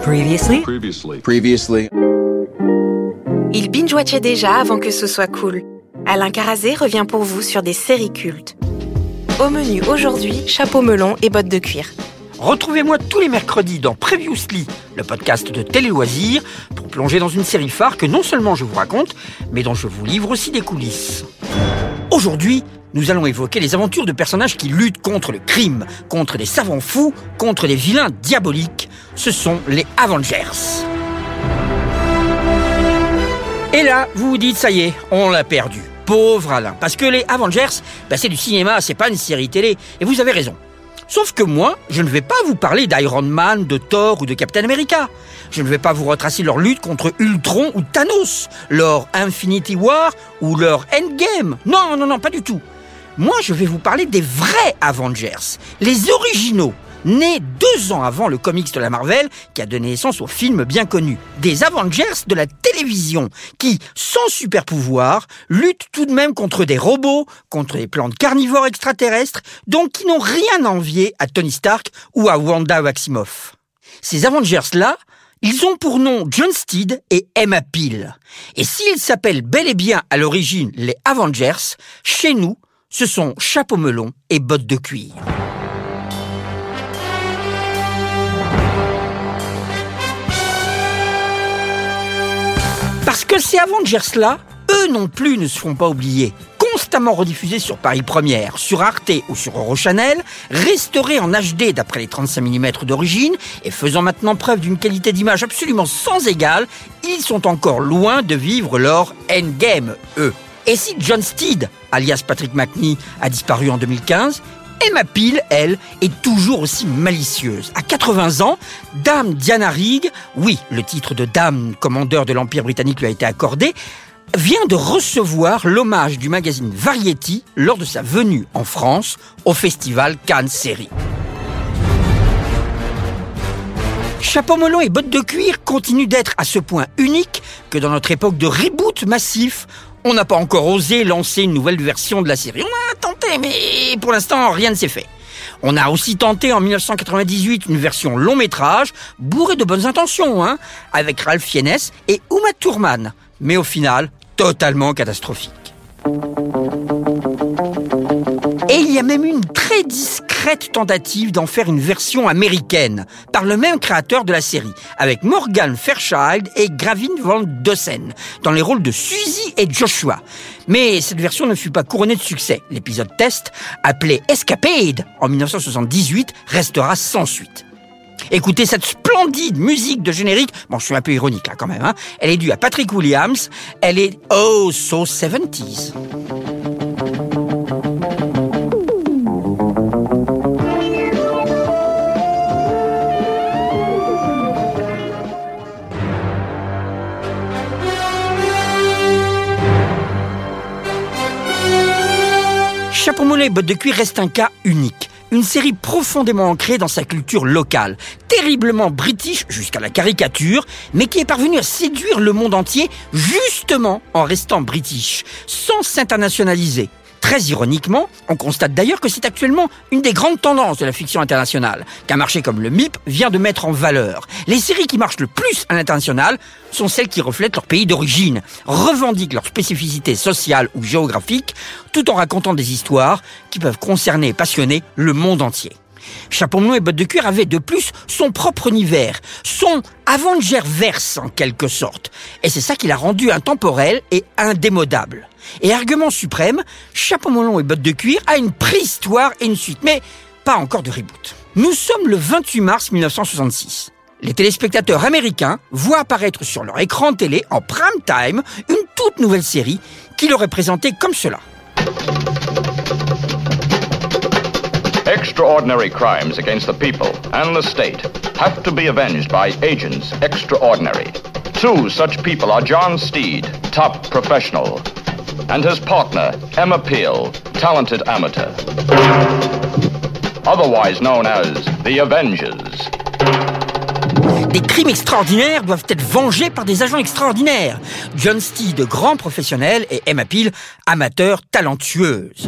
Previously. Il binge-watchait déjà avant que ce soit cool. Alain Carazé revient pour vous sur des séries cultes. Au menu aujourd'hui, chapeau melon et bottes de cuir. Retrouvez-moi tous les mercredis dans Previously, le podcast de Télé Loisirs, pour plonger dans une série phare que non seulement je vous raconte, mais dont je vous livre aussi des coulisses. Aujourd'hui, nous allons évoquer les aventures de personnages qui luttent contre le crime, contre des savants fous, contre des vilains diaboliques. Ce sont les Avengers. Et là, vous vous dites, ça y est, on l'a perdu. Pauvre Alain. Parce que les Avengers, c'est du cinéma, c'est pas une série télé. Et vous avez raison. Sauf que moi, je ne vais pas vous parler d'Iron Man, de Thor ou de Captain America. Je ne vais pas vous retracer leur lutte contre Ultron ou Thanos, leur Infinity War ou leur Endgame. Non, pas du tout. Moi, je vais vous parler des vrais Avengers, les originaux, nés 2 ans avant le comics de la Marvel qui a donné naissance au film bien connu. Des Avengers de la télévision qui, sans super pouvoir, luttent tout de même contre des robots, contre des plantes carnivores extraterrestres, donc qui n'ont rien à envier à Tony Stark ou à Wanda Maximoff. Ces Avengers-là, ils ont pour nom John Steed et Emma Peel. Et s'ils s'appellent bel et bien à l'origine les Avengers, chez nous, ce sont chapeau melon et bottes de cuir. Parce que ces Avengers-là, eux non plus ne se font pas oublier. Constamment rediffusés sur Paris Première, sur Arte ou sur Eurochannel, restaurés en HD d'après les 35 mm d'origine et faisant maintenant preuve d'une qualité d'image absolument sans égale, ils sont encore loin de vivre leur endgame, eux. Et si John Steed, alias Patrick Macnee, a disparu en 2015, Emma Peel, elle, est toujours aussi malicieuse. À 80 ans, Dame Diana Rigg, oui, le titre de Dame commandeur de l'Empire britannique lui a été accordé, vient de recevoir l'hommage du magazine Variety lors de sa venue en France au festival Cannes Série. Chapeau melon et bottes de cuir continuent d'être à ce point uniques que dans notre époque de reboot massif, on n'a pas encore osé lancer une nouvelle version de la série. On a tenté, mais pour l'instant, rien ne s'est fait. On a aussi tenté en 1998 une version long métrage, bourrée de bonnes intentions, avec Ralph Fiennes et Uma Thurman. Mais au final, totalement catastrophique. Et il y a même eu une très discrète tentative d'en faire une version américaine, par le même créateur de la série, avec Morgan Fairchild et Gavin Van Dossen, dans les rôles de Suzy et Joshua. Mais cette version ne fut pas couronnée de succès. L'épisode test, appelé Escapade en 1978, restera sans suite. Écoutez cette splendide musique de générique, je suis un peu ironique là quand même, Elle est due à Patrick Williams, elle est oh so 70s. Chapeau melon et bottes de cuir reste un cas unique. Une série profondément ancrée dans sa culture locale, terriblement british jusqu'à la caricature, mais qui est parvenue à séduire le monde entier justement en restant british, sans s'internationaliser. Très ironiquement, on constate d'ailleurs que c'est actuellement une des grandes tendances de la fiction internationale, qu'un marché comme le MIP vient de mettre en valeur. Les séries qui marchent le plus à l'international sont celles qui reflètent leur pays d'origine, revendiquent leur spécificité sociale ou géographique, tout en racontant des histoires qui peuvent concerner et passionner le monde entier. Chapeau melon et bottes de cuir avait de plus son propre univers, son Avengerverse en quelque sorte. Et c'est ça qui l'a rendu intemporel et indémodable. Et argument suprême, Chapeau melon et bottes de cuir a une préhistoire et une suite, mais pas encore de reboot. Nous sommes le 28 mars 1966. Les téléspectateurs américains voient apparaître sur leur écran de télé, en prime time, une toute nouvelle série qui leur est présentée comme cela. Extraordinary crimes against the people and the state have to be avenged by agents extraordinary. 2 such people are John Steed, top professional, and his partner, Emma Peel, talented amateur. Otherwise known as the Avengers. Des crimes extraordinaires doivent être vengés par des agents extraordinaires. John Steed, grand professionnel, et Emma Peel, amateur talentueuse.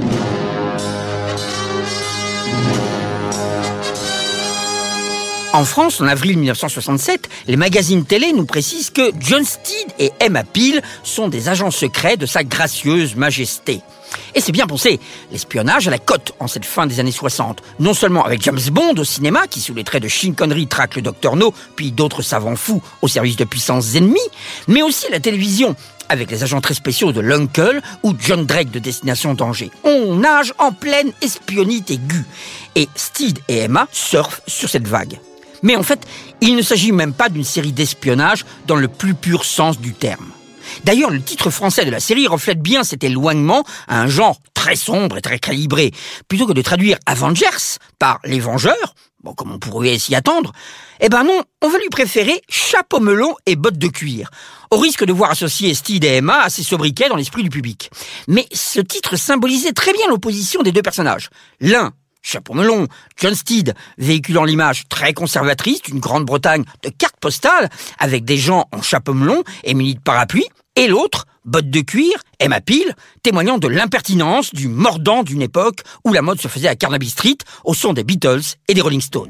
En France, en avril 1967, les magazines télé nous précisent que John Steed et Emma Peel sont des agents secrets de sa gracieuse majesté. Et c'est bien pensé, l'espionnage à la cote en cette fin des années 60. Non seulement avec James Bond au cinéma, qui sous les traits de Sean Connery traque le Dr No, puis d'autres savants fous au service de puissances ennemies, mais aussi à la télévision, avec les agents très spéciaux de l'Uncle ou John Drake de Destination Danger. On nage en pleine espionnite aiguë. Et Steed et Emma surfent sur cette vague. Mais en fait, il ne s'agit même pas d'une série d'espionnage dans le plus pur sens du terme. D'ailleurs, le titre français de la série reflète bien cet éloignement à un genre très sombre et très calibré. Plutôt que de traduire Avengers par les Vengeurs, bon, comme on pourrait s'y attendre, eh ben non, on va lui préférer chapeau melon et bottes de cuir, au risque de voir associer Steed et Emma à ces sobriquets dans l'esprit du public. Mais ce titre symbolisait très bien l'opposition des deux personnages. L'un, chapeau melon, John Steed, véhiculant l'image très conservatrice d'une Grande-Bretagne de carte postale, avec des gens en chapeau melon et munis de parapluie, et l'autre, bottes de cuir, Emma Peel, témoignant de l'impertinence du mordant d'une époque où la mode se faisait à Carnaby Street, au son des Beatles et des Rolling Stones.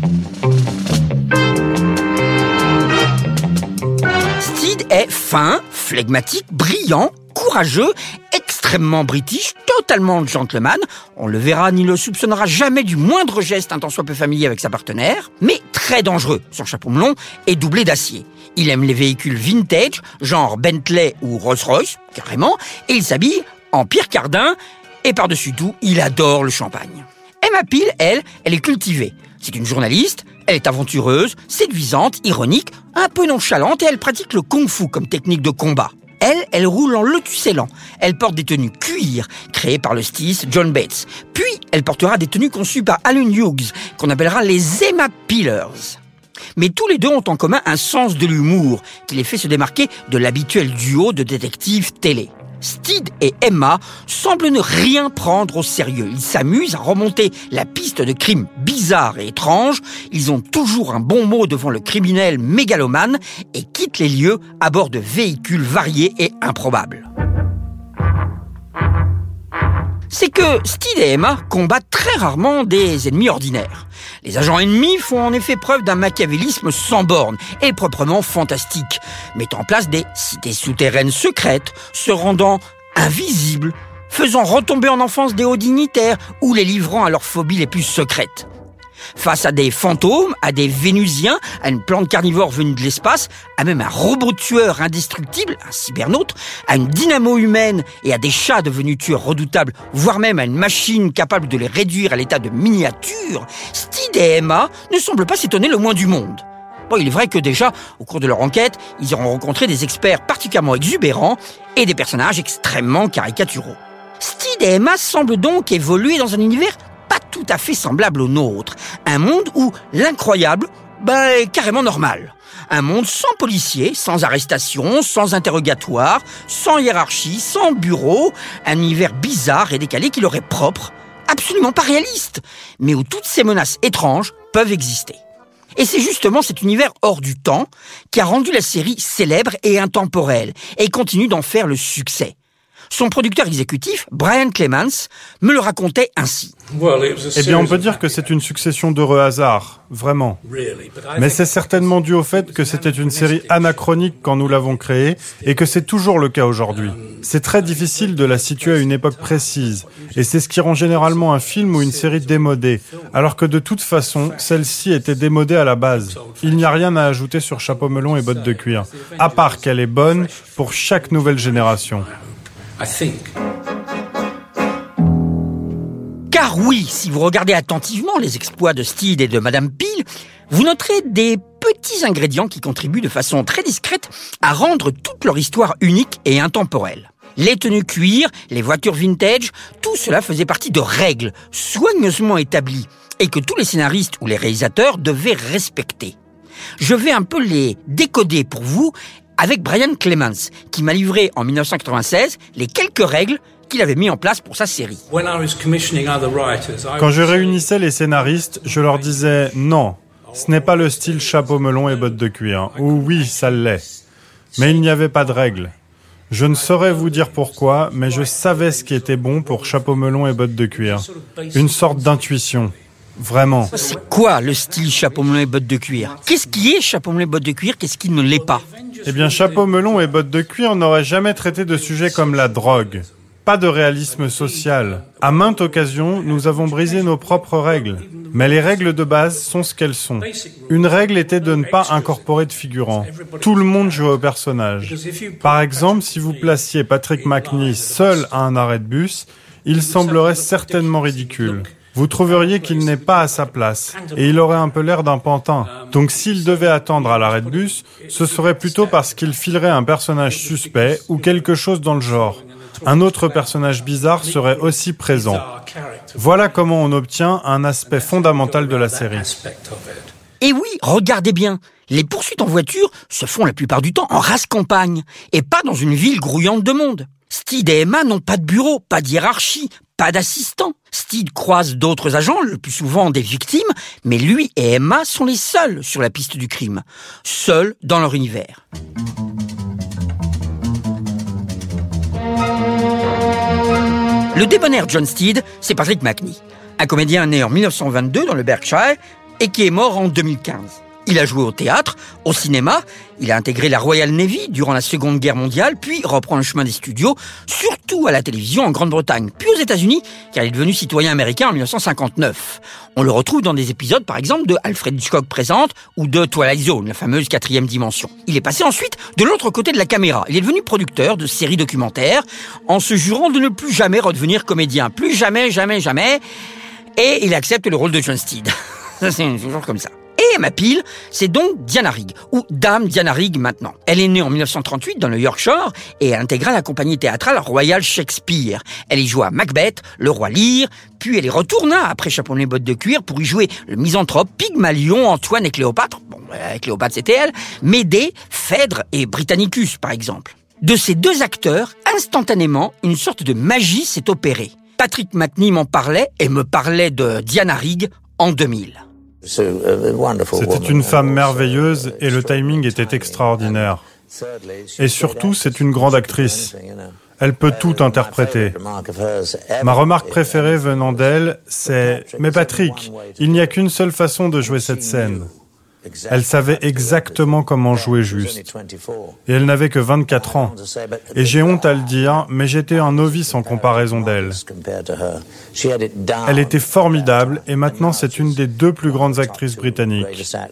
Steed est fin, flegmatique, brillant, courageux, extrêmement british, totalement gentleman. On le verra ni le soupçonnera jamais du moindre geste un tant soit peu familier avec sa partenaire, mais très dangereux. Son chapeau melon est doublé d'acier. Il aime les véhicules vintage, genre Bentley ou Rolls-Royce, carrément, et il s'habille en Pierre Cardin, et par-dessus tout, il adore le champagne. Emma Peel, elle est cultivée. C'est une journaliste, elle est aventureuse, séduisante, ironique, un peu nonchalante, et elle pratique le kung-fu comme technique de combat. Elle roule en lotus élan. Elle porte des tenues cuir, créées par le styliste John Bates. Puis, elle portera des tenues conçues par Alan Hughes, qu'on appellera les Emma Peelers. Mais tous les deux ont en commun un sens de l'humour qui les fait se démarquer de l'habituel duo de détectives télé. Steed et Emma semblent ne rien prendre au sérieux. Ils s'amusent à remonter la piste de crimes bizarres et étranges. Ils ont toujours un bon mot devant le criminel mégalomane et quittent les lieux à bord de véhicules variés et improbables. C'est que Steed et Emma combattent très rarement des ennemis ordinaires. Les agents ennemis font en effet preuve d'un machiavélisme sans borne et proprement fantastique, mettant en place des cités souterraines secrètes, se rendant invisibles, faisant retomber en enfance des hauts dignitaires ou les livrant à leurs phobies les plus secrètes. Face à des fantômes, à des vénusiens, à une plante carnivore venue de l'espace, à même un robot tueur indestructible, un cybernaute, à une dynamo humaine et à des chats devenus tueurs redoutables, voire même à une machine capable de les réduire à l'état de miniature, Steed et Emma ne semblent pas s'étonner le moins du monde. Bon, il est vrai que déjà, au cours de leur enquête, ils auront rencontré des experts particulièrement exubérants et des personnages extrêmement caricaturaux. Steed et Emma semblent donc évoluer dans un univers pas tout à fait semblable au nôtre. Un monde où l'incroyable, est carrément normal. Un monde sans policiers, sans arrestation, sans interrogatoire, sans hiérarchie, sans bureau. Un univers bizarre et décalé qui leur est propre, absolument pas réaliste, mais où toutes ces menaces étranges peuvent exister. Et c'est justement cet univers hors du temps qui a rendu la série célèbre et intemporelle, et continue d'en faire le succès. Son producteur exécutif, Brian Clemens, me le racontait ainsi. Eh bien, on peut dire que c'est une succession d'heureux hasards, vraiment. Mais c'est certainement dû au fait que c'était une série anachronique quand nous l'avons créée et que c'est toujours le cas aujourd'hui. C'est très difficile de la situer à une époque précise et c'est ce qui rend généralement un film ou une série démodée, alors que de toute façon, celle-ci était démodée à la base. Il n'y a rien à ajouter sur Chapeau melon et bottes de cuir, à part qu'elle est bonne pour chaque nouvelle génération. Car oui, si vous regardez attentivement les exploits de Steed et de Madame Peel, vous noterez des petits ingrédients qui contribuent de façon très discrète à rendre toute leur histoire unique et intemporelle. Les tenues cuir, les voitures vintage, tout cela faisait partie de règles soigneusement établies et que tous les scénaristes ou les réalisateurs devaient respecter. Je vais un peu les décoder pour vous avec Brian Clemens, qui m'a livré en 1996 les quelques règles qu'il avait mis en place pour sa série. Quand je réunissais les scénaristes, je leur disais « Non, ce n'est pas le style chapeau melon et bottes de cuir. » Ou « Oui, ça l'est. » Mais il n'y avait pas de règles. Je ne saurais vous dire pourquoi, mais je savais ce qui était bon pour chapeau melon et bottes de cuir. Une sorte d'intuition. Vraiment. C'est quoi le style chapeau melon et bottes de cuir ? Qu'est-ce qui est chapeau melon et bottes de cuir ? Qu'est-ce qui ne l'est pas ? Eh bien, chapeau melon et bottes de cuir n'auraient jamais traité de sujets comme la drogue. Pas de réalisme social. À maintes occasions, nous avons brisé nos propres règles. Mais les règles de base sont ce qu'elles sont. Une règle était de ne pas incorporer de figurants. Tout le monde joue au personnage. Par exemple, si vous placiez Patrick Macnee seul à un arrêt de bus, il semblerait certainement ridicule. Vous trouveriez qu'il n'est pas à sa place, et il aurait un peu l'air d'un pantin. Donc s'il devait attendre à l'arrêt de bus, ce serait plutôt parce qu'il filerait un personnage suspect ou quelque chose dans le genre. Un autre personnage bizarre serait aussi présent. Voilà comment on obtient un aspect fondamental de la série. Et oui, regardez bien, les poursuites en voiture se font la plupart du temps en race campagne, et pas dans une ville grouillante de monde. Steed et Emma n'ont pas de bureau, pas de hiérarchie, pas d'assistant. Steed croise d'autres agents, le plus souvent des victimes, mais lui et Emma sont les seuls sur la piste du crime, seuls dans leur univers. Le débonnaire John Steed, c'est Patrick Macnee, un comédien né en 1922 dans le Berkshire et qui est mort en 2015. Il a joué au théâtre, au cinéma, il a intégré la Royal Navy durant la Seconde Guerre mondiale, puis reprend le chemin des studios, surtout à la télévision en Grande-Bretagne, puis aux États-Unis, car il est devenu citoyen américain en 1959. On le retrouve dans des épisodes, par exemple, de Alfred Hitchcock présente ou de Twilight Zone, la fameuse 4e dimension. Il est passé ensuite de l'autre côté de la caméra. Il est devenu producteur de séries documentaires, en se jurant de ne plus jamais redevenir comédien. Plus jamais, jamais, jamais. Et il accepte le rôle de John Steed. C'est toujours comme ça. Et Emma Peel, c'est donc Diana Rigg, ou Dame Diana Rigg maintenant. Elle est née en 1938 dans le Yorkshire et elle intégra la compagnie théâtrale Royal Shakespeare. Elle y joua Macbeth, le roi Lear, puis elle y retourna après Chapeau melon et bottes de cuir pour y jouer le misanthrope Pygmalion, Antoine et Cléopâtre. Bon, Cléopâtre c'était elle, Médée, Phèdre et Britannicus par exemple. De ces deux acteurs, instantanément, une sorte de magie s'est opérée. Patrick Macnee m'en parlait et me parlait de Diana Rigg en 2000. C'était une femme merveilleuse et le timing était extraordinaire. Et surtout, c'est une grande actrice. Elle peut tout interpréter. Ma remarque préférée venant d'elle, c'est « Mais Patrick, il n'y a qu'une seule façon de jouer cette scène. » Elle savait exactement comment jouer juste. Et elle n'avait que 24 ans. Et j'ai honte à le dire, mais j'étais un novice en comparaison d'elle. Elle était formidable et maintenant c'est une des 2 plus grandes actrices britanniques.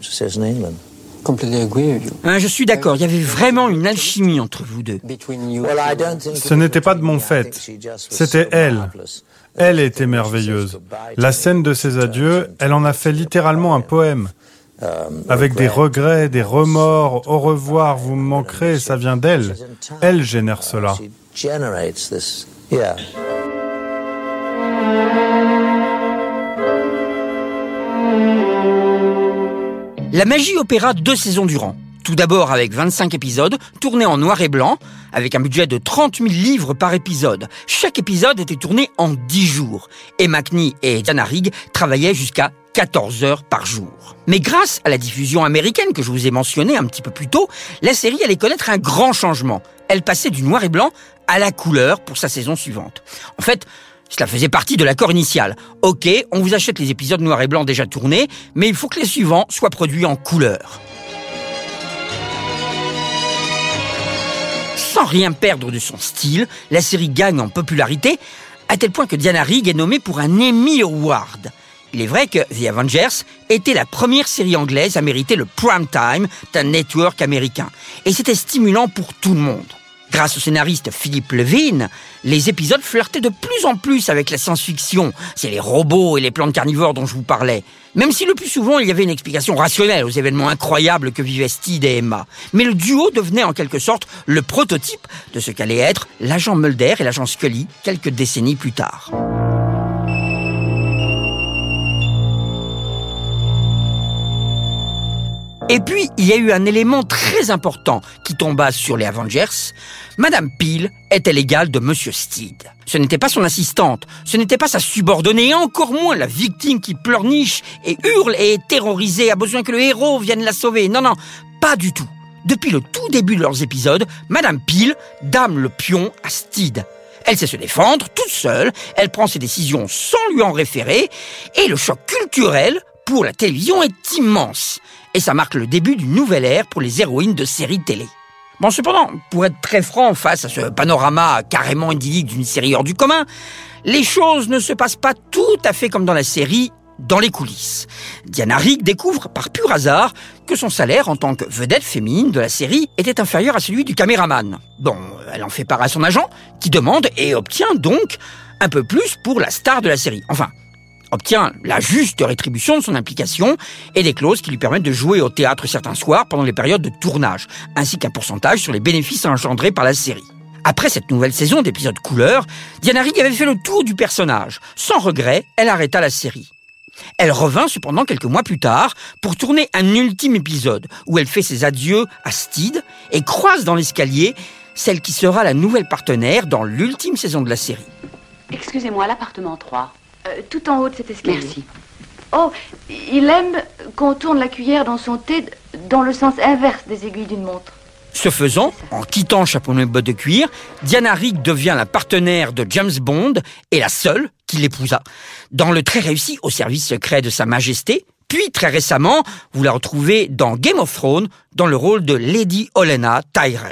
Je suis d'accord, il y avait vraiment une alchimie entre vous deux. Ce n'était pas de mon fait, c'était elle. Elle était merveilleuse. La scène de ses adieux, elle en a fait littéralement un poème. Avec des regrets, des remords, au revoir, vous me manquerez, ça vient d'elle. Elle génère cela. La magie opéra 2 saisons durant. Tout d'abord avec 25 épisodes, tournés en noir et blanc, avec un budget de 30 000 livres par épisode. Chaque épisode était tourné en 10 jours. Et Macnee et Diana Rigg travaillaient jusqu'à 14 heures par jour. Mais grâce à la diffusion américaine que je vous ai mentionnée un petit peu plus tôt, la série allait connaître un grand changement. Elle passait du noir et blanc à la couleur pour sa saison suivante. En fait, cela faisait partie de l'accord initial. Ok, on vous achète les épisodes noir et blanc déjà tournés, mais il faut que les suivants soient produits en couleur. Sans rien perdre de son style, la série gagne en popularité, à tel point que Diana Rigg est nommée pour un Emmy Award. Il est vrai que The Avengers était la première série anglaise à mériter le prime time d'un network américain. Et c'était stimulant pour tout le monde. Grâce au scénariste Philip Levine, les épisodes flirtaient de plus en plus avec la science-fiction. C'est les robots et les plantes carnivores dont je vous parlais. Même si le plus souvent, il y avait une explication rationnelle aux événements incroyables que vivaient Steed et Emma. Mais le duo devenait en quelque sorte le prototype de ce qu'allait être l'agent Mulder et l'agent Scully quelques décennies plus tard. Et puis, il y a eu un élément très important qui tomba sur les Avengers. Madame Peel était l'égale de Monsieur Steed. Ce n'était pas son assistante, ce n'était pas sa subordonnée, et encore moins la victime qui pleurniche et hurle et est terrorisée, a besoin que le héros vienne la sauver. Non, pas du tout. Depuis le tout début de leurs épisodes, Madame Peel dame le pion à Steed. Elle sait se défendre toute seule, elle prend ses décisions sans lui en référer, et le choc culturel pour la télévision est immense. Et ça marque le début d'une nouvelle ère pour les héroïnes de séries télé. Bon, cependant, pour être très franc face à ce panorama carrément idyllique d'une série hors du commun, les choses ne se passent pas tout à fait comme dans la série, dans les coulisses. Diana Rigg découvre par pur hasard que son salaire en tant que vedette féminine de la série était inférieur à celui du caméraman. Bon, elle en fait part à son agent, qui demande et obtient donc un peu plus pour la star de la série. Enfin, obtient la juste rétribution de son implication et des clauses qui lui permettent de jouer au théâtre certains soirs pendant les périodes de tournage, ainsi qu'un pourcentage sur les bénéfices engendrés par la série. Après cette nouvelle saison d'épisodes couleurs, Diana Rigg avait fait le tour du personnage. Sans regret, elle arrêta la série. Elle revint cependant quelques mois plus tard pour tourner un ultime épisode où elle fait ses adieux à Steed et croise dans l'escalier celle qui sera la nouvelle partenaire dans l'ultime saison de la série. Excusez-moi, l'appartement 3. Tout en haut de cet escalier. Merci. Oh, il aime qu'on tourne la cuillère dans son thé dans le sens inverse des aiguilles d'une montre. Ce faisant, en quittant Chapeau melon et bottes de cuir, Diana Rigg devient la partenaire de James Bond et la seule qui l'épousa dans le très réussi Au service secret de Sa Majesté. Puis, très récemment, vous la retrouvez dans Game of Thrones dans le rôle de Lady Olenna Tyrell.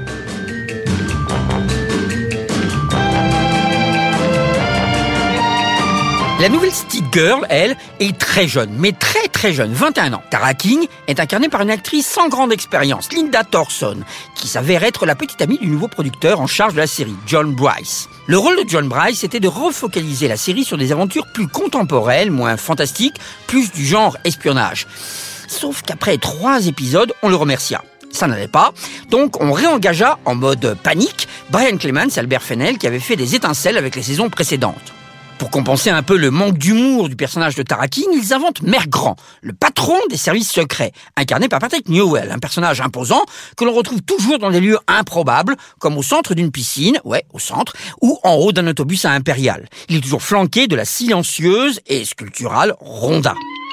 La nouvelle Steed Girl, elle, est très jeune, mais très très jeune, 21 ans. Tara King est incarnée par une actrice sans grande expérience, Linda Thorson, qui s'avère être la petite amie du nouveau producteur en charge de la série, John Bryce. Le rôle de John Bryce était de refocaliser la série sur des aventures plus contemporaines, moins fantastiques, plus du genre espionnage. Sauf qu'après 3 épisodes, on le remercia. Ça n'allait pas, donc on réengagea en mode panique Brian Clemens et Albert Fennell qui avaient fait des étincelles avec les saisons précédentes. Pour compenser un peu le manque d'humour du personnage de Tara King, ils inventent Mère Grand, le patron des services secrets, incarné par Patrick Newell, un personnage imposant que l'on retrouve toujours dans des lieux improbables, comme au centre d'une piscine, au centre, ou en haut d'un autobus à Impérial. Il est toujours flanqué de la silencieuse et sculpturale Rhonda.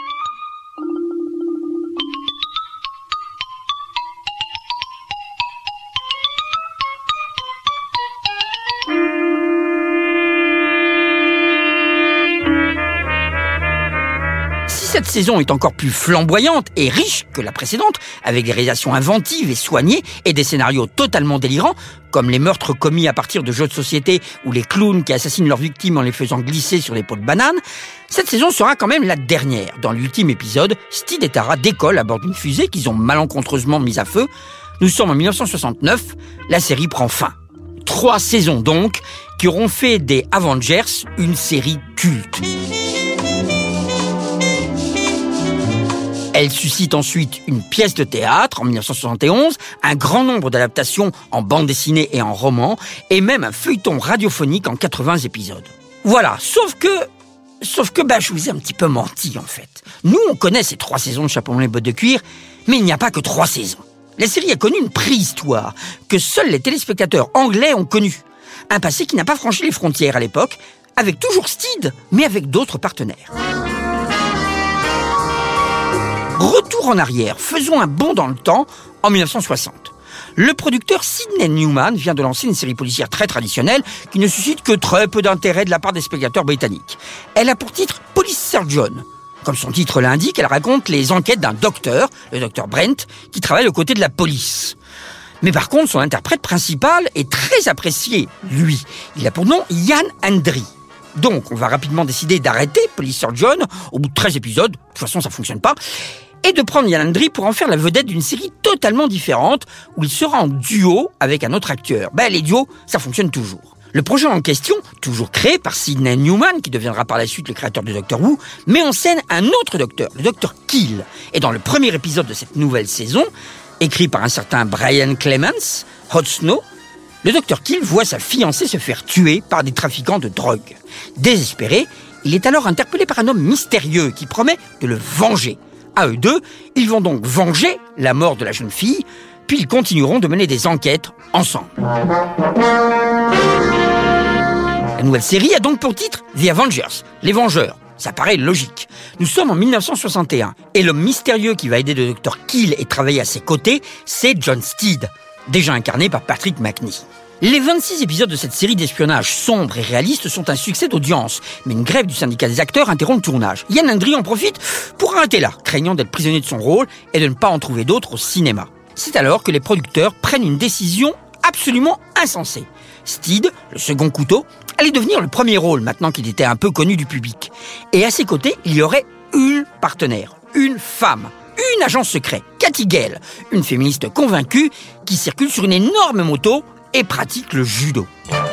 Cette saison est encore plus flamboyante et riche que la précédente, avec des réalisations inventives et soignées et des scénarios totalement délirants, comme les meurtres commis à partir de jeux de société ou les clowns qui assassinent leurs victimes en les faisant glisser sur des pots de bananes. Cette saison sera quand même la dernière. Dans l'ultime épisode, Steed et Tara décollent à bord d'une fusée qu'ils ont malencontreusement mise à feu. Nous sommes en 1969, la série prend fin. 3 saisons donc, qui auront fait des Avengers une série culte. Elle suscite ensuite une pièce de théâtre en 1971, un grand nombre d'adaptations en bande dessinée et en roman, et même un feuilleton radiophonique en 80 épisodes. Voilà, sauf que je vous ai un petit peu menti en fait. Nous, on connaît ces 3 saisons de Chapeau melon et bottes de cuir, mais il n'y a pas que 3 saisons. La série a connu une préhistoire que seuls les téléspectateurs anglais ont connue. Un passé qui n'a pas franchi les frontières à l'époque, avec toujours Steed, mais avec d'autres partenaires. Retour en arrière, faisons un bond dans le temps en 1960. Le producteur Sidney Newman vient de lancer une série policière très traditionnelle qui ne suscite que très peu d'intérêt de la part des spectateurs britanniques. Elle a pour titre Police Surgeon. Comme son titre l'indique, elle raconte les enquêtes d'un docteur, le docteur Brent, qui travaille aux côtés de la police. Mais par contre, son interprète principal est très apprécié, lui. Il a pour nom Ian Hendry. Donc, on va rapidement décider d'arrêter Police Surgeon au bout de 13 épisodes, de toute façon ça fonctionne pas, et de prendre Ian Hendry pour en faire la vedette d'une série totalement différente, où il sera en duo avec un autre acteur. Les duos, ça fonctionne toujours. Le projet en question, toujours créé par Sidney Newman, qui deviendra par la suite le créateur de Doctor Who, met en scène un autre docteur, le docteur Keel. Et dans le premier épisode de cette nouvelle saison, écrit par un certain Brian Clemens, Hot Snow, le docteur Keel voit sa fiancée se faire tuer par des trafiquants de drogue. Désespéré, il est alors interpellé par un homme mystérieux qui promet de le venger. À eux deux, ils vont donc venger la mort de la jeune fille, puis ils continueront de mener des enquêtes ensemble. La nouvelle série a donc pour titre The Avengers, les Vengeurs. Ça paraît logique. Nous sommes en 1961, et l'homme mystérieux qui va aider le docteur Keel et travailler à ses côtés, c'est John Steed, déjà incarné par Patrick Macnee. Les 26 épisodes de cette série d'espionnage sombre et réaliste sont un succès d'audience, mais une grève du syndicat des acteurs interrompt le tournage. Ian Hendry en profite pour arrêter là, craignant d'être prisonnier de son rôle et de ne pas en trouver d'autres au cinéma. C'est alors que les producteurs prennent une décision absolument insensée. Steed, le second couteau, allait devenir le premier rôle maintenant qu'il était un peu connu du public. Et à ses côtés, il y aurait une partenaire, une femme, une agent secret, Cathy Gale, une féministe convaincue qui circule sur une énorme moto et pratique le judo.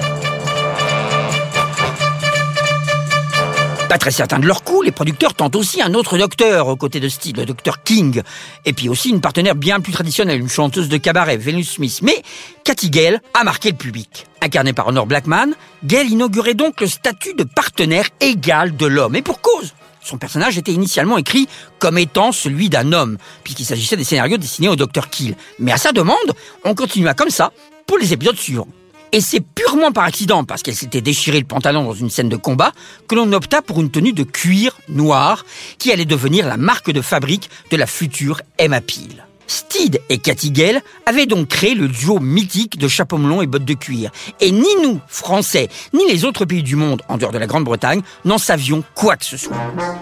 Pas très certains de leur coup, les producteurs tentent aussi un autre docteur aux côtés de Steed, le docteur King. Et puis aussi une partenaire bien plus traditionnelle, une chanteuse de cabaret, Venus Smith. Mais Cathy Gale a marqué le public. Incarnée par Honor Blackman, Gale inaugurait donc le statut de partenaire égal de l'homme. Et pour cause, son personnage était initialement écrit comme étant celui d'un homme, puisqu'il s'agissait des scénarios destinés au docteur Kill. Mais à sa demande, on continua comme ça pour les épisodes suivants. Et c'est purement par accident, parce qu'elle s'était déchiré le pantalon dans une scène de combat, que l'on opta pour une tenue de cuir noir qui allait devenir la marque de fabrique de la future Emma Peel. Steed et Cathy Gale avaient donc créé le duo mythique de chapeau melon et bottes de cuir. Et ni nous, Français, ni les autres pays du monde, en dehors de la Grande-Bretagne, n'en savions quoi que ce soit.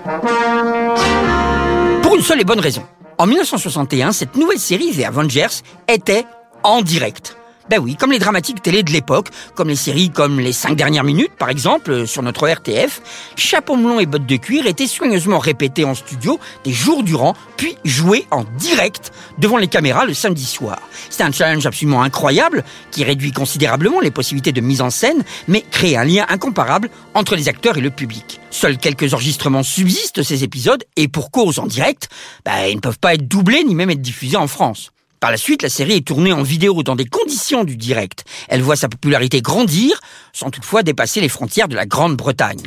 Pour une seule et bonne raison. En 1961, cette nouvelle série, The Avengers, était en direct. Ben oui, comme les dramatiques télé de l'époque, comme les séries comme Les 5 dernières minutes, par exemple, sur notre RTF, Chapeau melon et bottes de cuir étaient soigneusement répétés en studio des jours durant, puis joués en direct devant les caméras le samedi soir. C'est un challenge absolument incroyable qui réduit considérablement les possibilités de mise en scène, mais crée un lien incomparable entre les acteurs et le public. Seuls quelques enregistrements subsistent de ces épisodes, et pour cause en direct, ils ne peuvent pas être doublés ni même être diffusés en France. Par la suite, la série est tournée en vidéo dans des conditions du direct. Elle voit sa popularité grandir, sans toutefois dépasser les frontières de la Grande-Bretagne.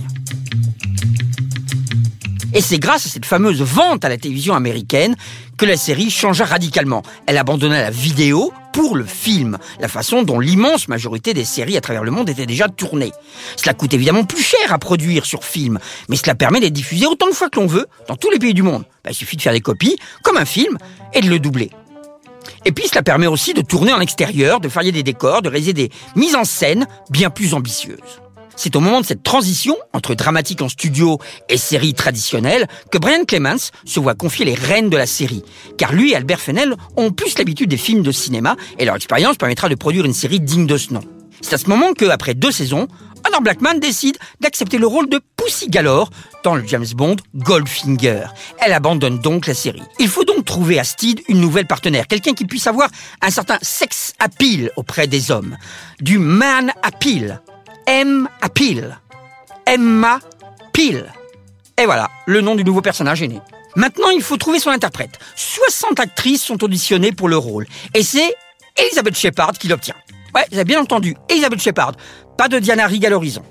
Et c'est grâce à cette fameuse vente à la télévision américaine que la série changea radicalement. Elle abandonna la vidéo pour le film, la façon dont l'immense majorité des séries à travers le monde étaient déjà tournées. Cela coûte évidemment plus cher à produire sur film, mais cela permet d'être diffusé autant de fois que l'on veut dans tous les pays du monde. Il suffit de faire des copies, comme un film, et de le doubler. Et puis cela permet aussi de tourner en extérieur, de varier des décors, de réaliser des mises en scène bien plus ambitieuses. C'est au moment de cette transition entre dramatique en studio et série traditionnelle que Brian Clemens se voit confier les rênes de la série. Car lui et Albert Fennell ont plus l'habitude des films de cinéma et leur expérience permettra de produire une série digne de ce nom. C'est à ce moment que, après 2 saisons, Honor Blackman décide d'accepter le rôle de Pussy Galore dans le James Bond Goldfinger. Elle abandonne donc la série. Il faut donc trouver à Steed une nouvelle partenaire, quelqu'un qui puisse avoir un certain sex appeal auprès des hommes, du man appeal, appeal, Emma Peel. Et voilà, le nom du nouveau personnage est né. Maintenant, il faut trouver son interprète. 60 actrices sont auditionnées pour le rôle, et c'est Elizabeth Shepard qui l'obtient. Ouais, vous avez bien entendu, Elizabeth Shepard. Pas de Diana Rigg à l'horizon.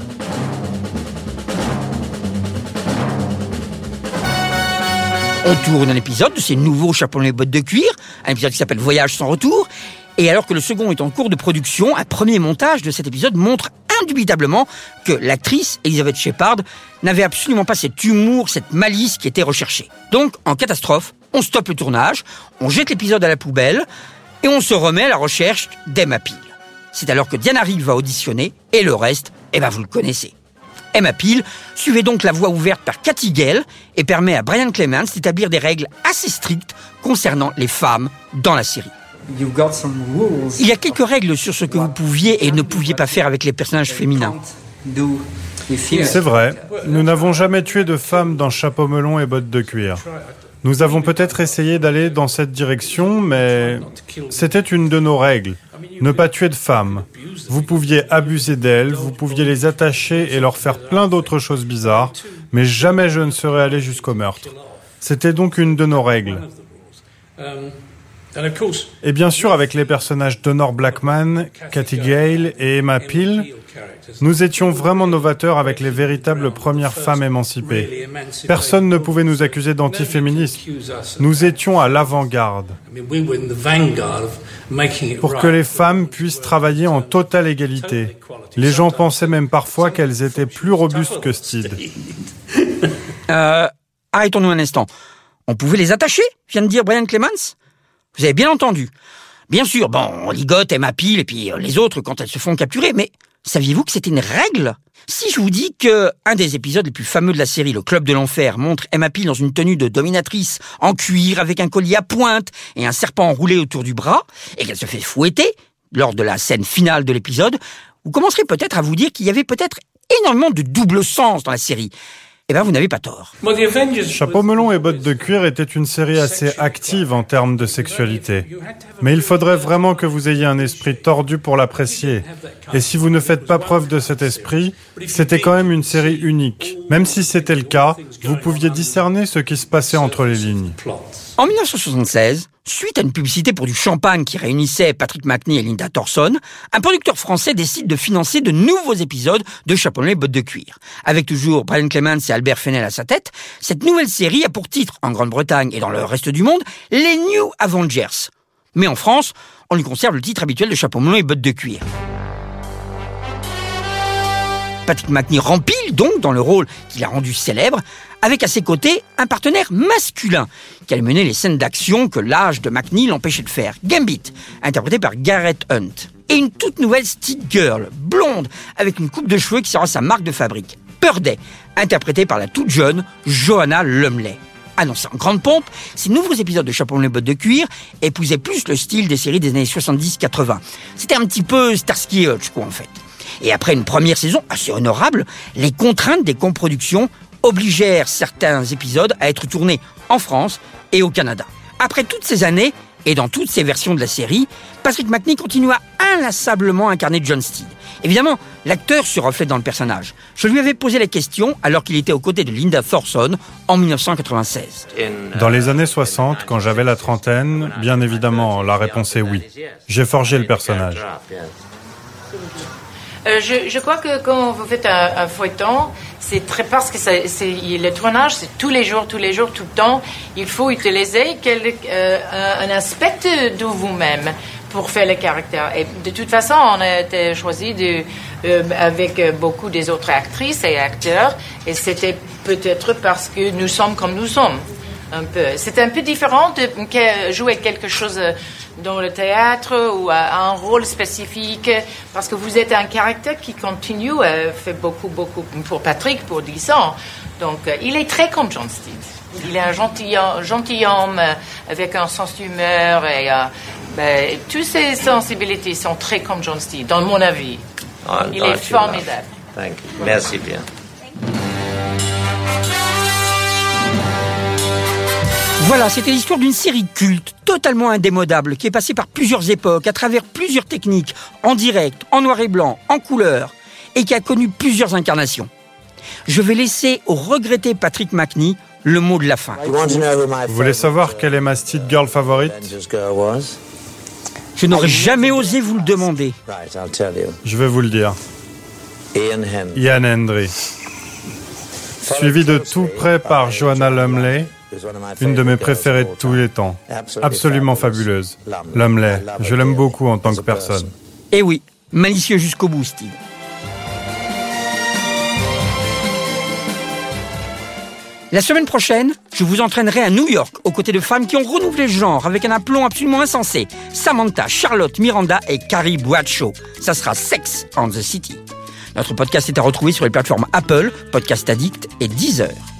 On tourne un épisode de ces nouveaux chapeaux melon et bottes de cuir, un épisode qui s'appelle Voyage sans retour, et alors que le second est en cours de production, un premier montage de cet épisode montre indubitablement que l'actrice Elizabeth Shepard n'avait absolument pas cet humour, cette malice qui était recherchée. Donc, en catastrophe, on stoppe le tournage, on jette l'épisode à la poubelle, et on se remet à la recherche d'Emma Peel. C'est alors que Diana Rigg va auditionner, et le reste, vous le connaissez. Emma Peel suivait donc la voie ouverte par Cathy Gale et permet à Brian Clemens d'établir des règles assez strictes concernant les femmes dans la série. Il y a quelques règles sur ce que vous pouviez et ne pouviez pas faire avec les personnages féminins. C'est vrai, nous n'avons jamais tué de femmes dans Chapeau melon et bottes de cuir. Nous avons peut-être essayé d'aller dans cette direction, mais c'était une de nos règles. Ne pas tuer de femmes. Vous pouviez abuser d'elles, vous pouviez les attacher et leur faire plein d'autres choses bizarres, mais jamais je ne serais allé jusqu'au meurtre. C'était donc une de nos règles. Et bien sûr, avec les personnages d'Honor Blackman, Cathy Gale et Emma Peel, nous étions vraiment novateurs avec les véritables premières femmes émancipées. Personne ne pouvait nous accuser d'antiféminisme. Nous étions à l'avant-garde. Pour que les femmes puissent travailler en totale égalité. Les gens pensaient même parfois qu'elles étaient plus robustes que Steed. Arrêtons-nous un instant. On pouvait les attacher, vient de dire Brian Clemens ? Vous avez bien entendu. Bien sûr, on ligote Emma Peel et puis les autres quand elles se font capturer, mais saviez-vous que c'était une règle ? Si je vous dis que un des épisodes les plus fameux de la série, le Club de l'Enfer, montre Emma Peel dans une tenue de dominatrice en cuir avec un collier à pointe et un serpent enroulé autour du bras, et qu'elle se fait fouetter lors de la scène finale de l'épisode, vous commencerez peut-être à vous dire qu'il y avait peut-être énormément de double sens dans la série. Eh bien, vous n'avez pas tort. Chapeau melon et bottes de cuir était une série assez active en termes de sexualité. Mais il faudrait vraiment que vous ayez un esprit tordu pour l'apprécier. Et si vous ne faites pas preuve de cet esprit, c'était quand même une série unique. Même si c'était le cas, vous pouviez discerner ce qui se passait entre les lignes. En 1976, suite à une publicité pour du champagne qui réunissait Patrick Macnee et Linda Thorson, un producteur français décide de financer de nouveaux épisodes de Chapeau melon et bottes de cuir. Avec toujours Brian Clemens et Albert Fennell à sa tête, cette nouvelle série a pour titre, en Grande-Bretagne et dans le reste du monde, les New Avengers. Mais en France, on lui conserve le titre habituel de Chapeau melon et bottes de cuir. Patrick Macnee rempile donc dans le rôle qu'il a rendu célèbre, avec à ses côtés un partenaire masculin qui allait mener les scènes d'action que l'âge de Macnee l'empêchait de faire. Gambit, interprété par Gareth Hunt. Et une toute nouvelle Stick Girl, blonde, avec une coupe de cheveux qui sera sa marque de fabrique. Purday, interprétée par la toute jeune Joanna Lumley. Annoncé en grande pompe, ces nouveaux épisodes de Chapeau melon et bottes de cuir épousaient plus le style des séries des années 70-80. C'était un petit peu Starsky et Hutch, en fait. Et après une première saison assez honorable, les contraintes des coproductions obligèrent certains épisodes à être tournés en France et au Canada. Après toutes ces années, et dans toutes ces versions de la série, Patrick Macnee continua inlassablement à incarner John Steed. Évidemment, l'acteur se reflète dans le personnage. Je lui avais posé la question alors qu'il était aux côtés de Linda Thorson en 1996. Dans les années 60, quand j'avais la trentaine, bien évidemment, la réponse est oui. J'ai forgé le personnage. Je crois que quand vous faites un feuilleton, c'est très parce que le tournage, c'est tous les jours, tout le temps. Il faut utiliser un aspect de vous-même pour faire le caractère. Et de toute façon, on a été choisi avec beaucoup des autres actrices et acteurs, et c'était peut-être parce que nous sommes comme nous sommes. Un peu. C'est un peu différent de jouer quelque chose dans le théâtre ou un rôle spécifique, parce que vous êtes un caractère qui continue à faire beaucoup pour Patrick pour 10 ans. Donc, il est très comme John Steed. Il est un gentilhomme avec un sens d'humeur et toutes ses sensibilités sont très comme John Steed, dans mon avis. Il est formidable. Thank you. Merci bien. Voilà, c'était l'histoire d'une série culte, totalement indémodable, qui est passée par plusieurs époques, à travers plusieurs techniques, en direct, en noir et blanc, en couleur, et qui a connu plusieurs incarnations. Je vais laisser au regretté Patrick Macnee le mot de la fin. Vous voulez savoir quelle est ma Stick Girl favorite ? Je n'aurais jamais osé vous le demander. Je vais vous le dire. Ian Hendry. Suivi de tout près par Joanna Lumley, une de mes préférées de tous les temps. Absolument fabuleuse. Lumley, je l'aime beaucoup en tant que personne. Eh oui, malicieux jusqu'au bout, Steed. La semaine prochaine, je vous entraînerai à New York, aux côtés de femmes qui ont renouvelé le genre avec un aplomb absolument insensé. Samantha, Charlotte, Miranda et Carrie Bradshaw. Ça sera Sex and the City. Notre podcast est à retrouver sur les plateformes Apple, Podcast Addict et Deezer.